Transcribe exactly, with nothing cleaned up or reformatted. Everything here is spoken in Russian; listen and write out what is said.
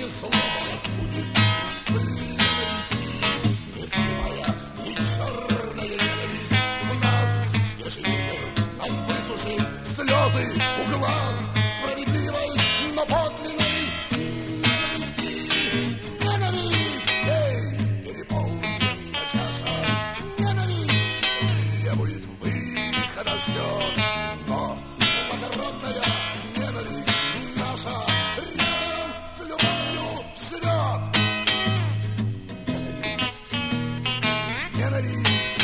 ни слова разбудит из ненависти. Не слепая, не черная ненависть в нас. Свежий ветер нам высушит слезы у глаз справедливой, но подлинной ненависти. Ненависть, ей, переполнена чаша. Ненависть требует выхода, ждет, но благородная ненависть наша рядом с любовью живет. Ненависть, ненависть.